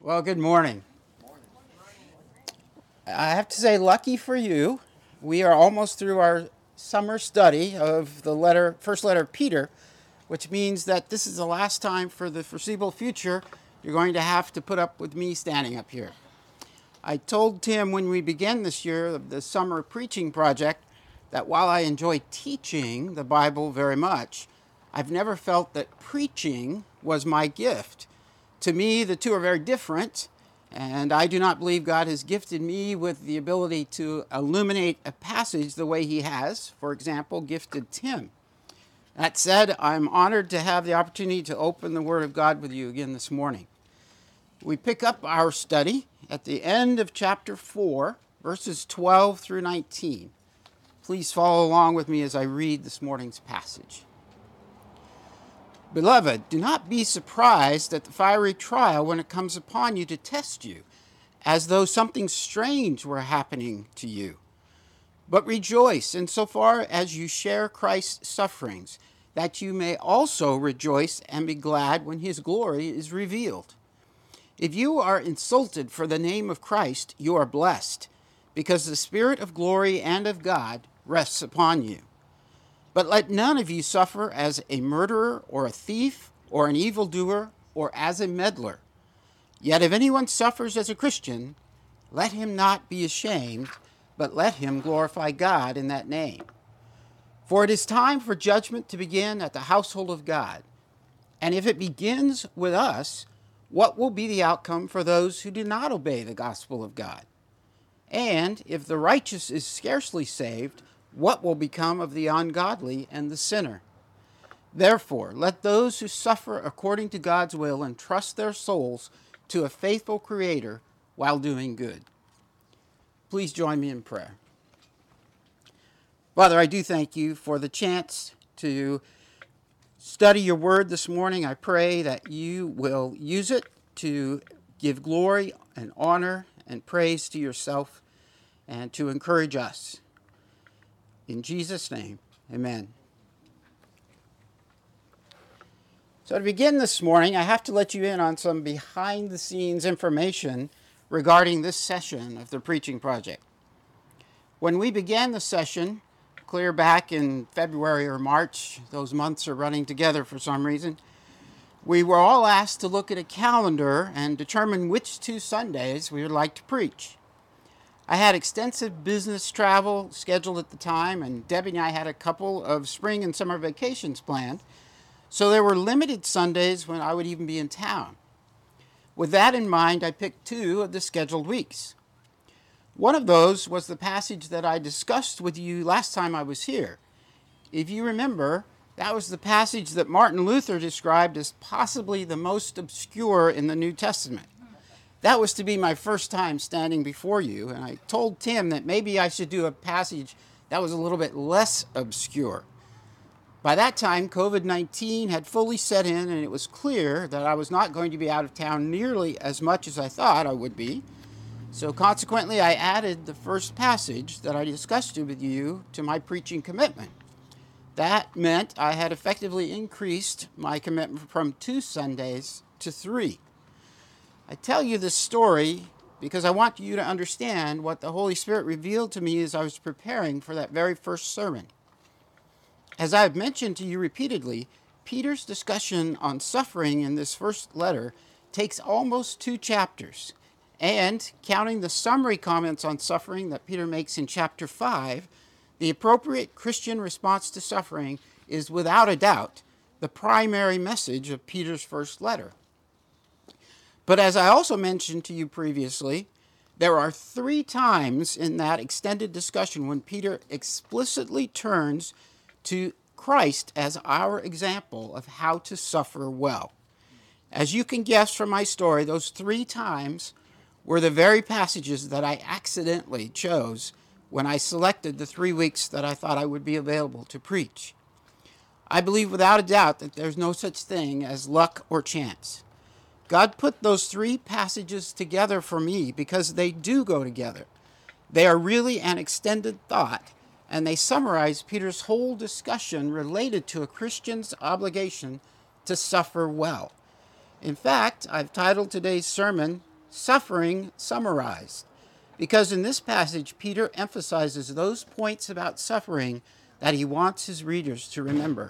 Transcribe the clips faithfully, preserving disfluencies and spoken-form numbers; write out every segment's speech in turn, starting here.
Well, good morning. I have to say, lucky for you, we are almost through our summer study of the letter, first letter of Peter, which means that this is the last time for the foreseeable future you're going to have to put up with me standing up here. I told Tim when we began this year of the summer preaching project that while I enjoy teaching the Bible very much, I've never felt that preaching was my gift. To me, the two are very different, and I do not believe God has gifted me with the ability to illuminate a passage the way he has, for example, gifted Tim. That said, I'm honored to have the opportunity to open the Word of God with you again this morning. We pick up our study at the end of chapter four, verses twelve through nineteen. Please follow along with me as I read this morning's passage. Beloved, do not be surprised at the fiery trial when it comes upon you to test you, as though something strange were happening to you. But rejoice insofar as you share Christ's sufferings, that you may also rejoice and be glad when his glory is revealed. If you are insulted for the name of Christ, you are blessed, because the Spirit of glory and of God rests upon you. But let none of you suffer as a murderer or a thief or an evildoer or as a meddler. Yet if anyone suffers as a Christian, let him not be ashamed, but let him glorify God in that name. For it is time for judgment to begin at the household of God. And if it begins with us, what will be the outcome for those who do not obey the gospel of God? And if the righteous is scarcely saved, what will become of the ungodly and the sinner? Therefore, let those who suffer according to God's will entrust their souls to a faithful Creator while doing good. Please join me in prayer. Father, I do thank you for the chance to study your word this morning. I pray that you will use it to give glory and honor and praise to yourself and to encourage us. In Jesus' name, amen. So to begin this morning, I have to let you in on some behind-the-scenes information regarding this session of the Preaching Project. When we began the session, clear back in February or March, those months are running together for some reason, we were all asked to look at a calendar and determine which two Sundays we would like to preach. I had extensive business travel scheduled at the time, and Debbie and I had a couple of spring and summer vacations planned, so there were limited Sundays when I would even be in town. With that in mind, I picked two of the scheduled weeks. One of those was the passage that I discussed with you last time I was here. If you remember, that was the passage that Martin Luther described as possibly the most obscure in the New Testament. That was to be my first time standing before you, and I told Tim that maybe I should do a passage that was a little bit less obscure. By that time, covid nineteen had fully set in, and it was clear that I was not going to be out of town nearly as much as I thought I would be. So consequently, I added the first passage that I discussed with you to my preaching commitment. That meant I had effectively increased my commitment from two Sundays to three. I tell you this story because I want you to understand what the Holy Spirit revealed to me as I was preparing for that very first sermon. As I have mentioned to you repeatedly, Peter's discussion on suffering in this first letter takes almost two chapters. And, counting the summary comments on suffering that Peter makes in chapter five, the appropriate Christian response to suffering is without a doubt the primary message of Peter's first letter. But as I also mentioned to you previously, there are three times in that extended discussion when Peter explicitly turns to Christ as our example of how to suffer well. As you can guess from my story, those three times were the very passages that I accidentally chose when I selected the three weeks that I thought I would be available to preach. I believe without a doubt that there's no such thing as luck or chance. God put those three passages together for me because they do go together. They are really an extended thought, and they summarize Peter's whole discussion related to a Christian's obligation to suffer well. In fact, I've titled today's sermon, suffering summarized, because in this passage, Peter emphasizes those points about suffering that he wants his readers to remember.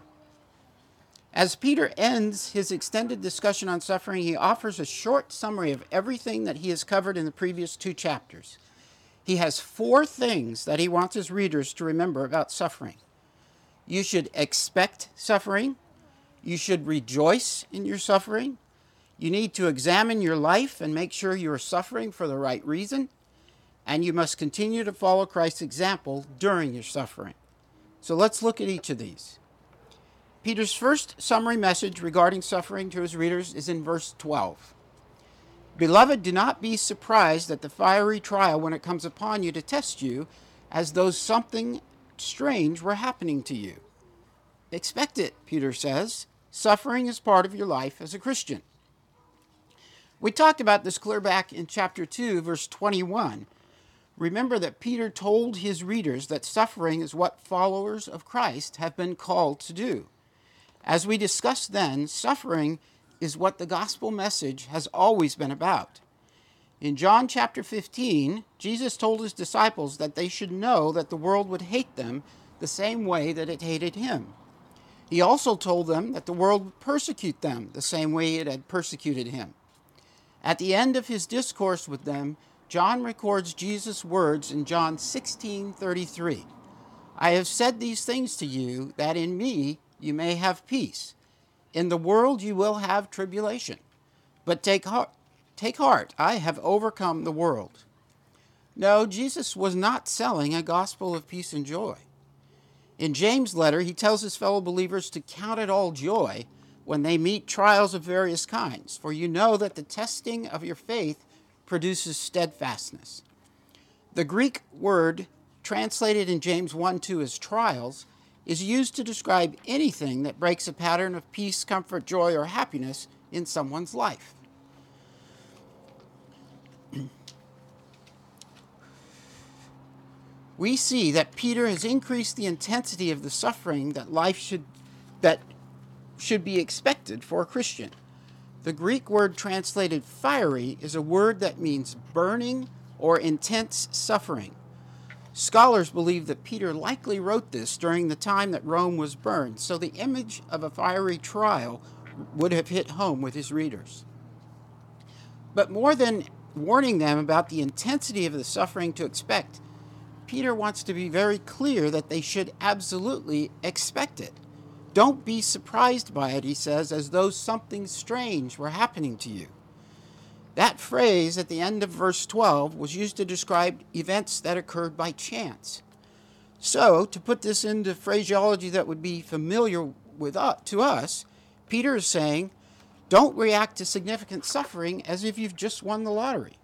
As Peter ends his extended discussion on suffering, he offers a short summary of everything that he has covered in the previous two chapters. He has four things that he wants his readers to remember about suffering. You should expect suffering. You should rejoice in your suffering. You need to examine your life and make sure you are suffering for the right reason. And you must continue to follow Christ's example during your suffering. So let's look at each of these. Peter's first summary message regarding suffering to his readers is in verse twelve. Beloved, do not be surprised at the fiery trial when it comes upon you to test you, as though something strange were happening to you. Expect it, Peter says. Suffering is part of your life as a Christian. We talked about this clear back in chapter two, verse twenty-one. Remember that Peter told his readers that suffering is what followers of Christ have been called to do. As we discussed then, suffering is what the gospel message has always been about. In John chapter fifteen, Jesus told his disciples that they should know that the world would hate them the same way that it hated him. He also told them that the world would persecute them the same way it had persecuted him. At the end of his discourse with them, John records Jesus' words in John sixteen thirty-three. I have said these things to you, that in me you may have peace. In the world you will have tribulation. But take heart, take heart, I have overcome the world. No, Jesus was not selling a gospel of peace and joy. In James' letter, he tells his fellow believers to count it all joy when they meet trials of various kinds, for you know that the testing of your faith produces steadfastness. The Greek word translated in James one two as trials is used to describe anything that breaks a pattern of peace, comfort, joy, or happiness in someone's life. We see that Peter has increased the intensity of the suffering that life should that should be expected for a Christian. The Greek word translated fiery is a word that means burning or intense suffering. Scholars believe that Peter likely wrote this during the time that Rome was burned, so the image of a fiery trial would have hit home with his readers. But more than warning them about the intensity of the suffering to expect, Peter wants to be very clear that they should absolutely expect it. Don't be surprised by it, he says, as though something strange were happening to you. That phrase at the end of verse twelve was used to describe events that occurred by chance. So, to put this into phraseology that would be familiar with us, to us, Peter is saying, don't react to significant suffering as if you've just won the lottery.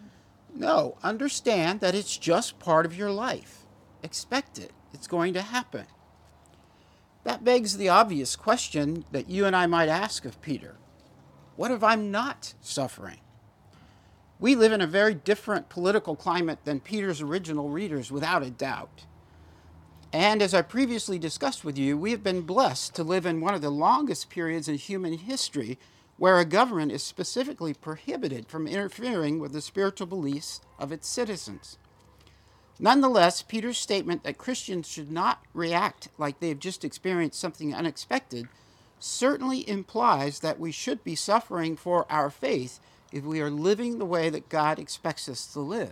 No, understand that it's just part of your life. Expect it. It's going to happen. That begs the obvious question that you and I might ask of Peter. What if I'm not suffering? We live in a very different political climate than Peter's original readers, without a doubt. And as I previously discussed with you, we have been blessed to live in one of the longest periods in human history where a government is specifically prohibited from interfering with the spiritual beliefs of its citizens. Nonetheless, Peter's statement that Christians should not react like they've just experienced something unexpected certainly implies that we should be suffering for our faith if we are living the way that God expects us to live.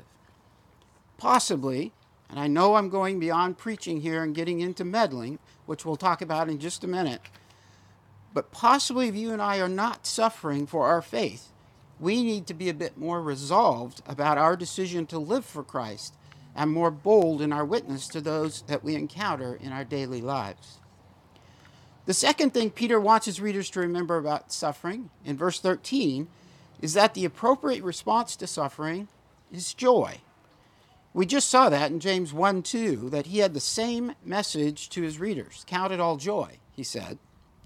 Possibly, and I know I'm going beyond preaching here and getting into meddling, which we'll talk about in just a minute, but possibly if you and I are not suffering for our faith, we need to be a bit more resolved about our decision to live for Christ and more bold in our witness to those that we encounter in our daily lives. The second thing Peter wants his readers to remember about suffering, in verse thirteen, is that the appropriate response to suffering is joy. We just saw that in James one two, that he had the same message to his readers. Count it all joy, he said.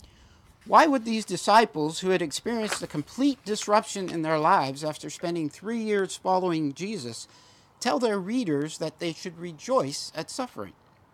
Why would these disciples, who had experienced a complete disruption in their lives after spending three years following Jesus, tell their readers that they should rejoice at suffering?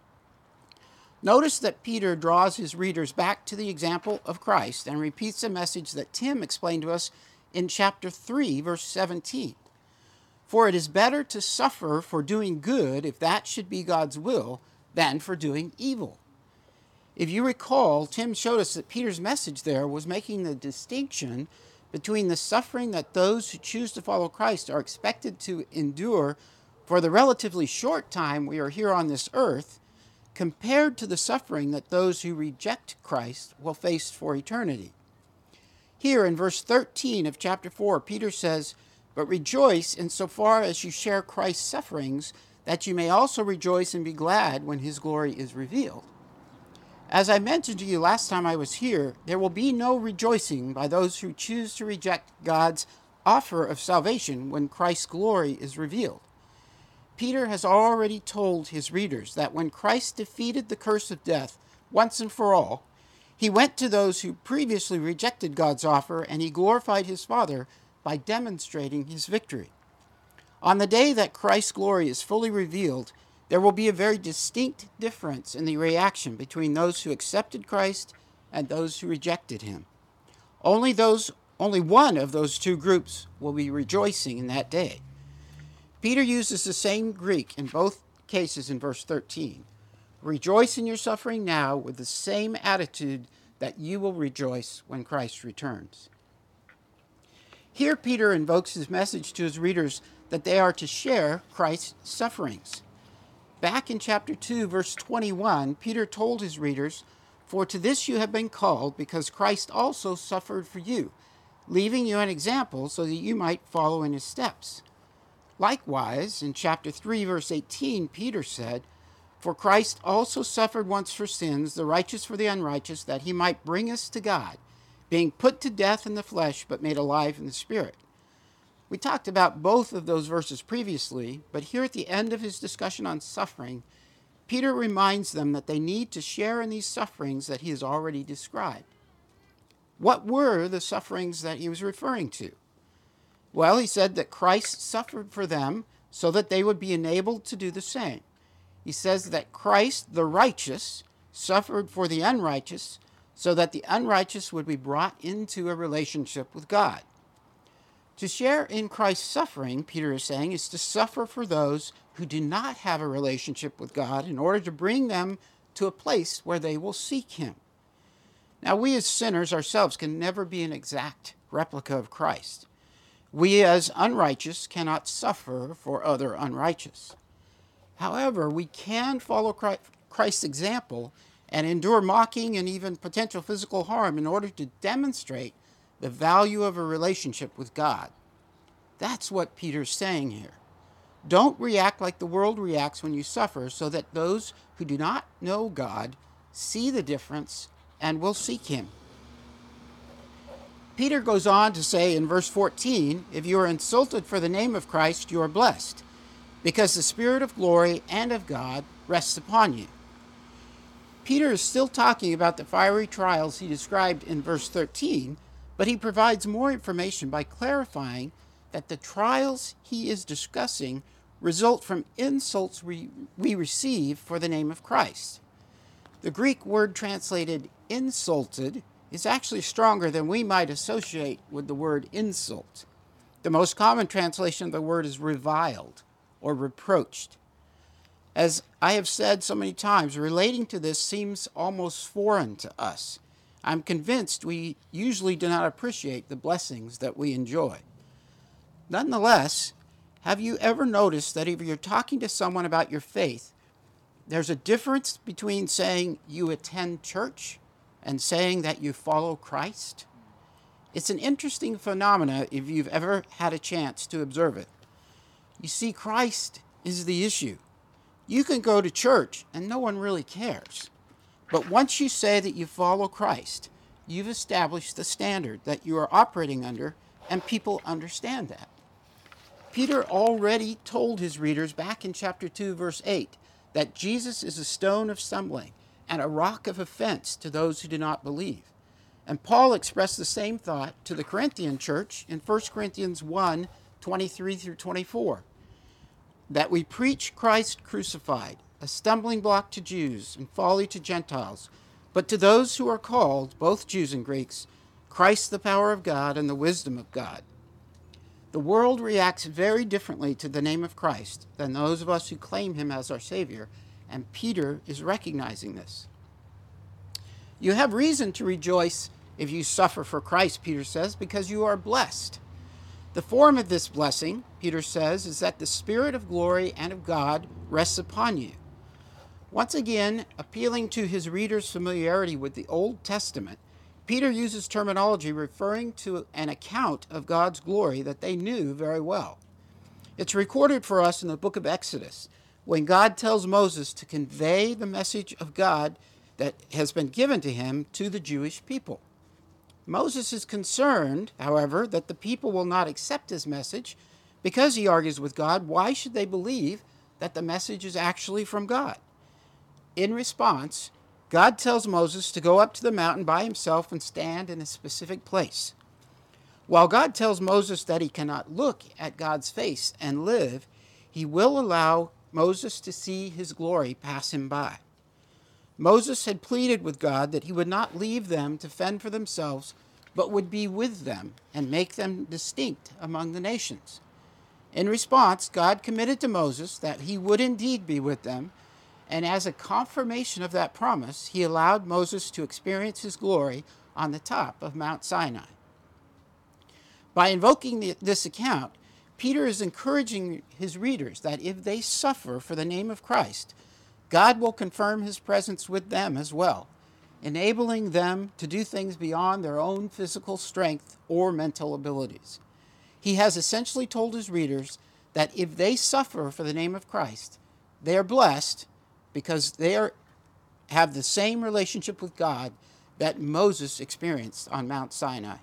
Notice that Peter draws his readers back to the example of Christ and repeats a message that Tim explained to us in chapter three, verse seventeen. For it is better to suffer for doing good, if that should be God's will, than for doing evil. If you recall, Tim showed us that Peter's message there was making the distinction between the suffering that those who choose to follow Christ are expected to endure for the relatively short time we are here on this earth, compared to the suffering that those who reject Christ will face for eternity. Here in verse thirteen of chapter four, Peter says, "But rejoice insofar as you share Christ's sufferings, that you may also rejoice and be glad when his glory is revealed." As I mentioned to you last time I was here, there will be no rejoicing by those who choose to reject God's offer of salvation when Christ's glory is revealed. Peter has already told his readers that when Christ defeated the curse of death once and for all, he went to those who previously rejected God's offer, and he glorified his Father by demonstrating his victory. On the day that Christ's glory is fully revealed, there will be a very distinct difference in the reaction between those who accepted Christ and those who rejected him. Only those, only one of those two groups will be rejoicing in that day. Peter uses the same Greek in both cases in verse thirteen. Rejoice in your suffering now with the same attitude that you will rejoice when Christ returns. Here Peter invokes his message to his readers that they are to share Christ's sufferings. Back in chapter two, verse twenty-one, Peter told his readers, "For to this you have been called, because Christ also suffered for you, leaving you an example so that you might follow in his steps." Likewise, in chapter three, verse eighteen, Peter said, "For Christ also suffered once for sins, the righteous for the unrighteous, that he might bring us to God, being put to death in the flesh, but made alive in the Spirit." We talked about both of those verses previously, but here at the end of his discussion on suffering, Peter reminds them that they need to share in these sufferings that he has already described. What were the sufferings that he was referring to? Well, he said that Christ suffered for them so that they would be enabled to do the same. He says that Christ, the righteous, suffered for the unrighteous so that the unrighteous would be brought into a relationship with God. To share in Christ's suffering, Peter is saying, is to suffer for those who do not have a relationship with God in order to bring them to a place where they will seek him. Now, we as sinners ourselves can never be an exact replica of Christ. We as unrighteous cannot suffer for other unrighteous. However, we can follow Christ's example and endure mocking and even potential physical harm in order to demonstrate the value of a relationship with God. That's what Peter's saying here. Don't react like the world reacts when you suffer, so that those who do not know God see the difference and will seek him. Peter goes on to say in verse fourteen, "If you are insulted for the name of Christ, you are blessed, because the Spirit of glory and of God rests upon you." Peter is still talking about the fiery trials he described in verse thirteen, but he provides more information by clarifying that the trials he is discussing result from insults we, we receive for the name of Christ. The Greek word translated insulted is actually stronger than we might associate with the word insult. The most common translation of the word is reviled or reproached. As I have said so many times, relating to this seems almost foreign to us. I'm convinced we usually do not appreciate the blessings that we enjoy. Nonetheless, have you ever noticed that if you're talking to someone about your faith, there's a difference between saying you attend church and saying that you follow Christ? It's an interesting phenomenon if you've ever had a chance to observe it. You see, Christ is the issue. You can go to church and no one really cares. But once you say that you follow Christ, you've established the standard that you are operating under, and people understand that. Peter already told his readers back in chapter two, verse eight, that Jesus is a stone of stumbling and a rock of offense to those who do not believe. And Paul expressed the same thought to the Corinthian church in First Corinthians one, twenty-three through twenty-four, that we preach Christ crucified, a stumbling block to Jews and folly to Gentiles, but to those who are called, both Jews and Greeks, Christ the power of God and the wisdom of God. The world reacts very differently to the name of Christ than those of us who claim him as our Savior, and Peter is recognizing this. You have reason to rejoice if you suffer for Christ, Peter says, because you are blessed. The form of this blessing, Peter says, is that the Spirit of glory and of God rests upon you. Once again, appealing to his readers' familiarity with the Old Testament, Peter uses terminology referring to an account of God's glory that they knew very well. It's recorded for us in the book of Exodus, when God tells Moses to convey the message of God that has been given to him to the Jewish people. Moses is concerned, however, that the people will not accept his message because he argues with God. Why should they believe that the message is actually from God? In response, God tells Moses to go up to the mountain by himself and stand in a specific place. While God tells Moses that he cannot look at God's face and live, he will allow Moses to see his glory pass him by. Moses had pleaded with God that he would not leave them to fend for themselves, but would be with them and make them distinct among the nations. In response, God committed to Moses that he would indeed be with them, and as a confirmation of that promise, he allowed Moses to experience his glory on the top of Mount Sinai. By invoking the, this account, Peter is encouraging his readers that if they suffer for the name of Christ, God will confirm his presence with them as well, enabling them to do things beyond their own physical strength or mental abilities. He has essentially told his readers that if they suffer for the name of Christ, they are blessed because they are, have the same relationship with God that Moses experienced on Mount Sinai.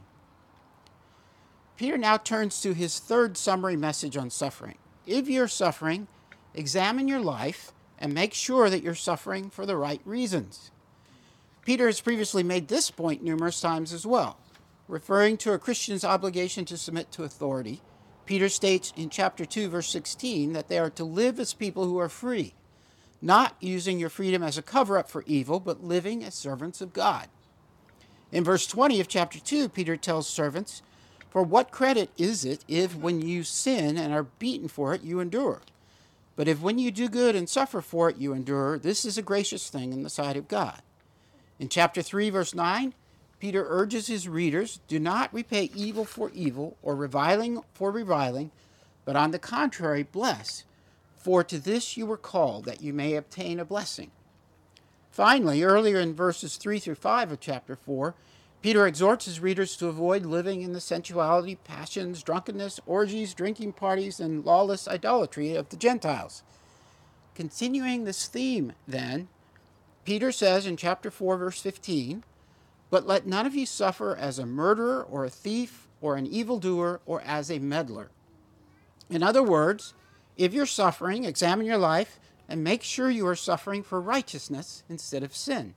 Peter now turns to his third summary message on suffering. If you're suffering, examine your life and make sure that you're suffering for the right reasons. Peter has previously made this point numerous times as well. Referring to a Christian's obligation to submit to authority, Peter states in chapter two, verse sixteen, that they are to live as people who are free, not using your freedom as a cover-up for evil, but living as servants of God. In verse twenty of chapter two, Peter tells servants, "For what credit is it if when you sin and are beaten for it, you endure? But if when you do good and suffer for it, you endure, this is a gracious thing in the sight of God." In chapter three, verse nine, Peter urges his readers, do not repay evil for evil or reviling for reviling, but on the contrary, bless. For to this you were called, that you may obtain a blessing. Finally, earlier in verses three through five of chapter four, Peter exhorts his readers to avoid living in the sensuality, passions, drunkenness, orgies, drinking parties, and lawless idolatry of the Gentiles. Continuing this theme, then, Peter says in chapter four, verse fifteen, "But let none of you suffer as a murderer or a thief or an evildoer or as a meddler." In other words, if you're suffering, examine your life and make sure you are suffering for righteousness instead of sin.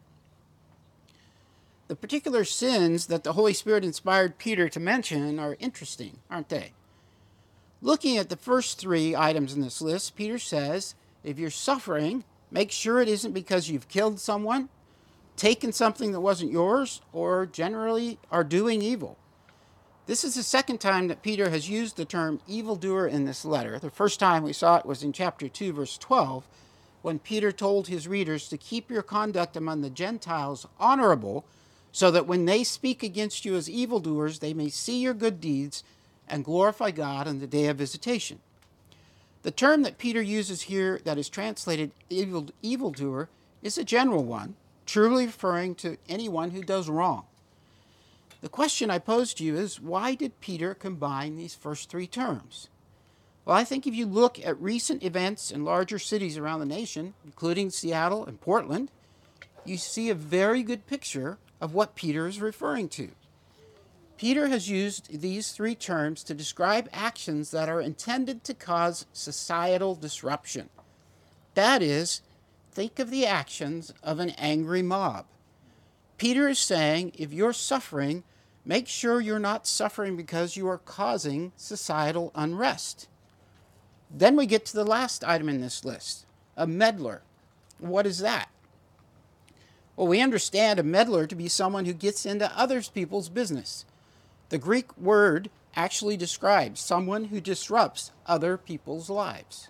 The particular sins that the Holy Spirit inspired Peter to mention are interesting, aren't they? Looking at the first three items in this list, Peter says, if you're suffering, make sure it isn't because you've killed someone, taken something that wasn't yours, or generally are doing evil. This is the second time that Peter has used the term evildoer in this letter. The first time we saw it was in chapter two, verse twelve, when Peter told his readers to keep your conduct among the Gentiles honorable, so that when they speak against you as evildoers, they may see your good deeds and glorify God on the day of visitation. The term that Peter uses here that is translated evil, evildoer is a general one, truly referring to anyone who does wrong. The question I pose to you is, why did Peter combine these first three terms? Well, I think if you look at recent events in larger cities around the nation, including Seattle and Portland, you see a very good picture of what Peter is referring to. Peter has used these three terms to describe actions that are intended to cause societal disruption. That is, think of the actions of an angry mob. Peter is saying, if you're suffering, make sure you're not suffering because you are causing societal unrest. Then we get to the last item in this list, a meddler. What is that? Well, we understand a meddler to be someone who gets into other people's business. The Greek word actually describes someone who disrupts other people's lives.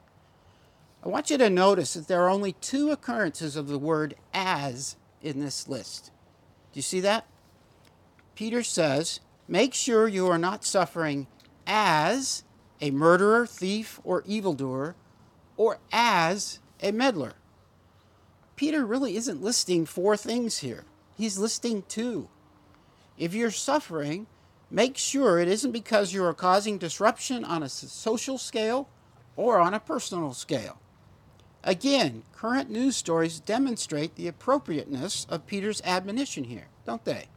I want you to notice that there are only two occurrences of the word as in this list. Do you see that? Peter says, make sure you are not suffering as a murderer, thief, or evildoer, or as a meddler. Peter really isn't listing four things here. He's listing two. If you're suffering, make sure it isn't because you are causing disruption on a social scale or on a personal scale. Again, current news stories demonstrate the appropriateness of Peter's admonition here, don't they?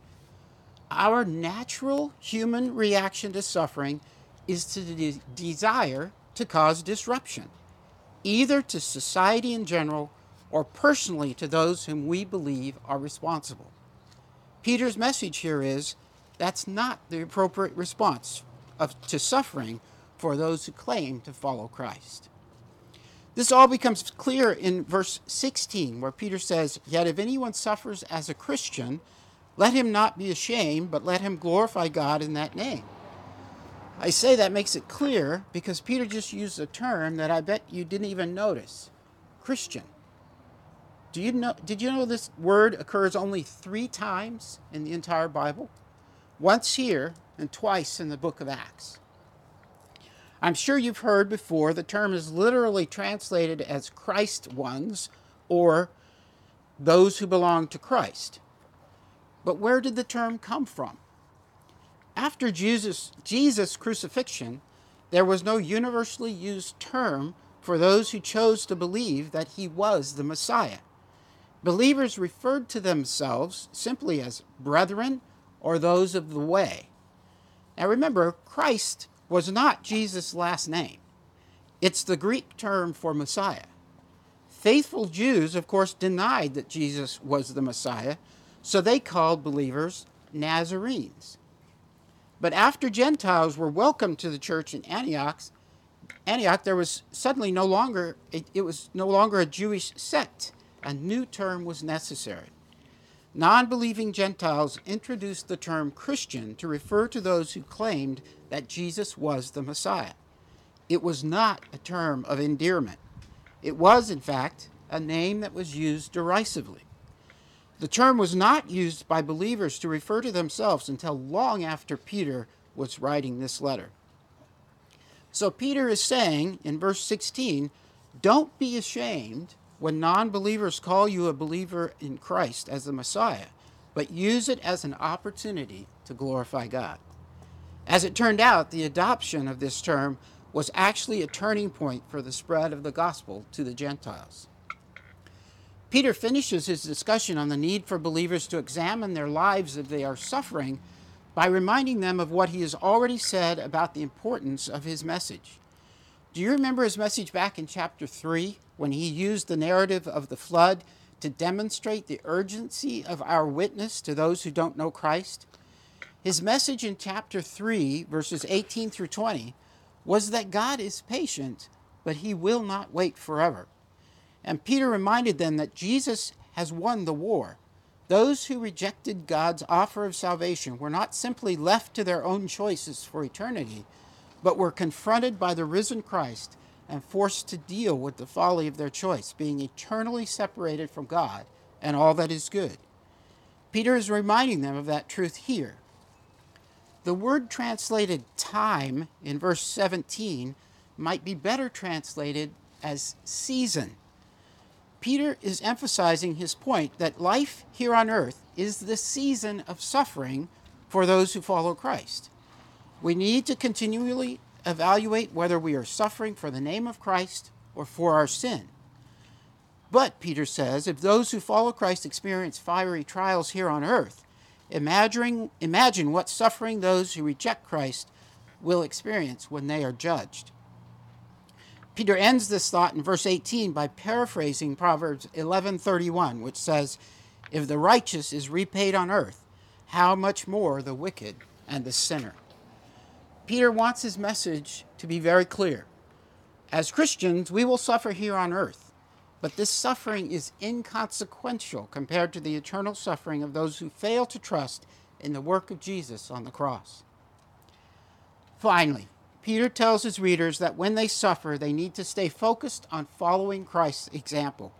Our natural human reaction to suffering is to de- desire to cause disruption, either to society in general or personally to those whom we believe are responsible. Peter's message here is that's not the appropriate response of, to suffering for those who claim to follow Christ. This all becomes clear in verse sixteen, where Peter says, yet if anyone suffers as a Christian, let him not be ashamed, but let him glorify God in that name. I say that makes it clear because Peter just used a term that I bet you didn't even notice. Christian. Do you know, did you know this word occurs only three times in the entire Bible? Once here and twice in the book of Acts. I'm sure you've heard before the term is literally translated as Christ ones or those who belong to Christ. But where did the term come from? After Jesus, Jesus' crucifixion, there was no universally used term for those who chose to believe that he was the Messiah. Believers referred to themselves simply as brethren or those of the way. Now remember, Christ was not Jesus' last name. It's the Greek term for Messiah. Faithful Jews, of course, denied that Jesus was the Messiah, so they called believers Nazarenes. But after Gentiles were welcomed to the church in Antioch, Antioch, there was suddenly no longer, it, it was no longer a Jewish sect. A new term was necessary. Non-believing Gentiles introduced the term Christian to refer to those who claimed that Jesus was the Messiah. It was not a term of endearment. It was, in fact, a name that was used derisively. The term was not used by believers to refer to themselves until long after Peter was writing this letter. So Peter is saying in verse sixteen, don't be ashamed when non-believers call you a believer in Christ as the Messiah, but use it as an opportunity to glorify God. As it turned out, the adoption of this term was actually a turning point for the spread of the gospel to the Gentiles. Peter finishes his discussion on the need for believers to examine their lives if they are suffering by reminding them of what he has already said about the importance of his message. Do you remember his message back in chapter three when he used the narrative of the flood to demonstrate the urgency of our witness to those who don't know Christ? His message in chapter three, verses eighteen through twenty, was that God is patient, but he will not wait forever. And Peter reminded them that Jesus has won the war. Those who rejected God's offer of salvation were not simply left to their own choices for eternity, but were confronted by the risen Christ and forced to deal with the folly of their choice, being eternally separated from God and all that is good. Peter is reminding them of that truth here. The word translated time in verse seventeen might be better translated as season. Peter is emphasizing his point that life here on earth is the season of suffering for those who follow Christ. We need to continually evaluate whether we are suffering for the name of Christ or for our sin. But, Peter says, if those who follow Christ experience fiery trials here on earth, imagine, imagine what suffering those who reject Christ will experience when they are judged. Peter ends this thought in verse eighteen by paraphrasing Proverbs eleven thirty-one, which says, if the righteous is repaid on earth, how much more the wicked and the sinner. Peter wants his message to be very clear. As Christians, we will suffer here on earth. But this suffering is inconsequential compared to the eternal suffering of those who fail to trust in the work of Jesus on the cross. Finally, Peter tells his readers that when they suffer, they need to stay focused on following Christ's example,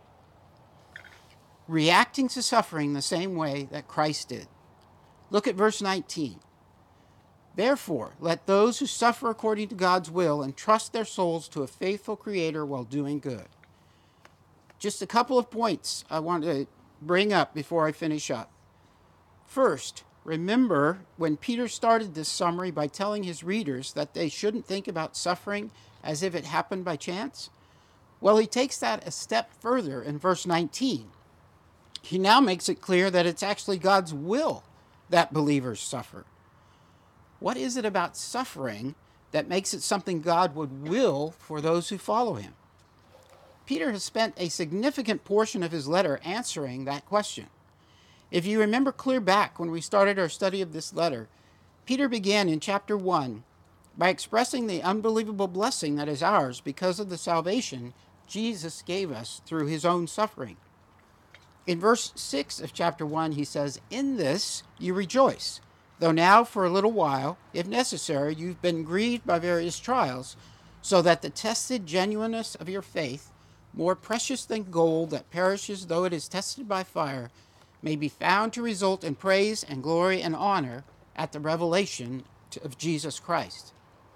reacting to suffering the same way that Christ did. Look at verse nineteen. Therefore, let those who suffer according to God's will entrust their souls to a faithful Creator while doing good. Just a couple of points I want to bring up before I finish up. First, remember when Peter started this summary by telling his readers that they shouldn't think about suffering as if it happened by chance? Well, he takes that a step further in verse nineteen. He now makes it clear that it's actually God's will that believers suffer. What is it about suffering that makes it something God would will for those who follow him? Peter has spent a significant portion of his letter answering that question. If you remember clear back when we started our study of this letter, Peter began in chapter one by expressing the unbelievable blessing that is ours because of the salvation Jesus gave us through his own suffering. In verse six of chapter one, he says, "In this you rejoice, though now for a little while, if necessary, you've been grieved by various trials, so that the tested genuineness of your faith, more precious than gold that perishes though it is tested by fire, may be found to result in praise and glory and honor at the revelation of Jesus Christ."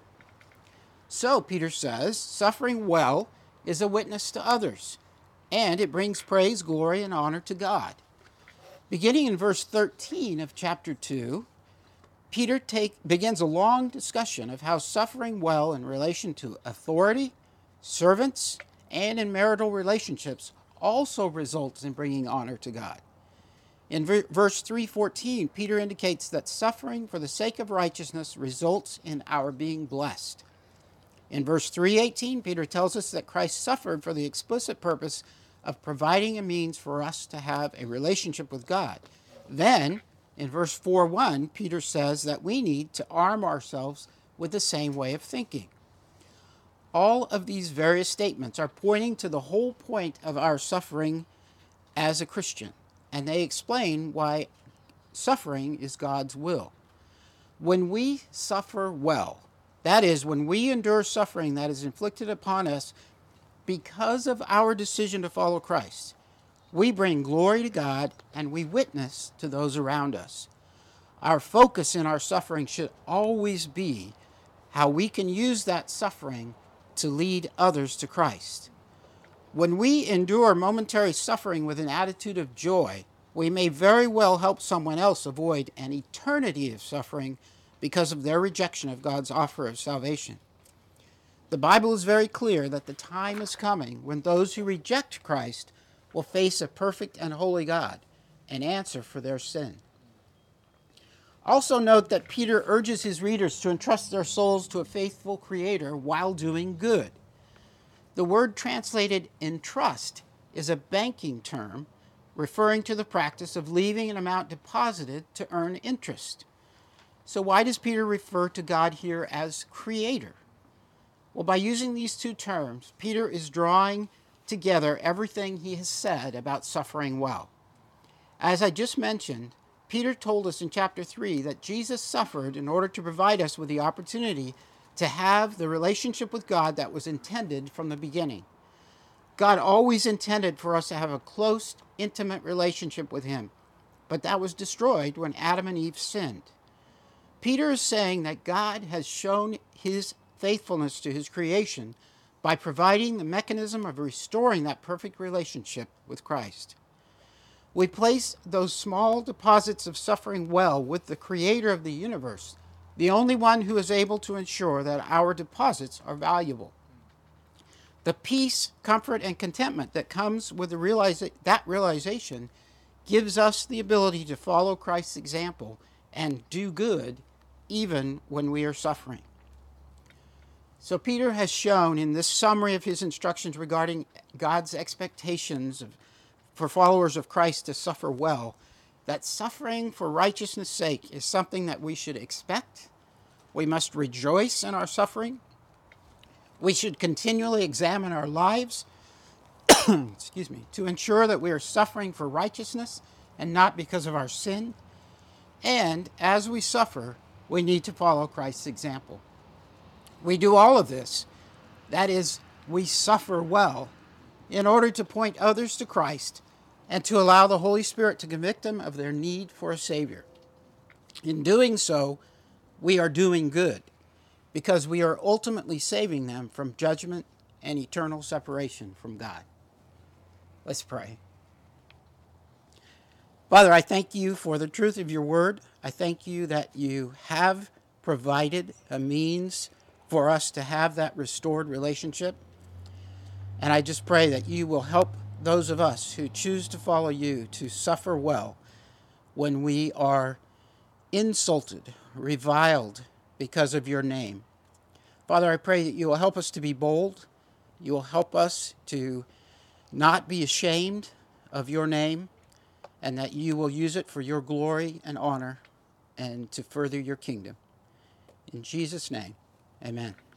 So, Peter says, suffering well is a witness to others, and it brings praise, glory, and honor to God. Beginning in verse thirteen of chapter two, Peter take, begins a long discussion of how suffering well in relation to authority, servants, and in marital relationships also results in bringing honor to God. In ver- verse three fourteen, Peter indicates that suffering for the sake of righteousness results in our being blessed. In verse three eighteen, Peter tells us that Christ suffered for the explicit purpose of providing a means for us to have a relationship with God. Then, in verse four one, Peter says that we need to arm ourselves with the same way of thinking. All of these various statements are pointing to the whole point of our suffering as a Christian, and they explain why suffering is God's will. When we suffer well, that is, when we endure suffering that is inflicted upon us because of our decision to follow Christ, we bring glory to God and we witness to those around us. Our focus in our suffering should always be how we can use that suffering to lead others to Christ. When we endure momentary suffering with an attitude of joy, we may very well help someone else avoid an eternity of suffering because of their rejection of God's offer of salvation. The Bible is very clear that the time is coming when those who reject Christ will face a perfect and holy God and answer for their sin. Also note that Peter urges his readers to entrust their souls to a faithful Creator while doing good. The word translated entrust is a banking term referring to the practice of leaving an amount deposited to earn interest. So why does Peter refer to God here as Creator? Well, by using these two terms, Peter is drawing together everything he has said about suffering well. As I just mentioned, Peter told us in chapter three that Jesus suffered in order to provide us with the opportunity to have the relationship with God that was intended from the beginning. God always intended for us to have a close, intimate relationship with him, but that was destroyed when Adam and Eve sinned. Peter is saying that God has shown his faithfulness to his creation by providing the mechanism of restoring that perfect relationship with Christ. We place those small deposits of suffering well with the Creator of the universe, the only one who is able to ensure that our deposits are valuable. The peace, comfort, and contentment that comes with the realiza- that realization gives us the ability to follow Christ's example and do good even when we are suffering. So Peter has shown in this summary of his instructions regarding God's expectations of, for followers of Christ to suffer well, that suffering for righteousness' sake is something that we should expect. We must rejoice in our suffering. We should continually examine our lives excuse me, to ensure that we are suffering for righteousness and not because of our sin. And as we suffer, we need to follow Christ's example. We do all of this, that is, we suffer well, in order to point others to Christ and to allow the Holy Spirit to convict them of their need for a Savior. In doing so, we are doing good, because we are ultimately saving them from judgment and eternal separation from God. Let's pray. Father, I thank you for the truth of your word. I thank you that you have provided a means for us to have that restored relationship. And I just pray that you will help those of us who choose to follow you to suffer well when we are insulted, reviled because of your name. Father, I pray that you will help us to be bold. You will help us to not be ashamed of your name, and that you will use it for your glory and honor and to further your kingdom. In Jesus' name, amen.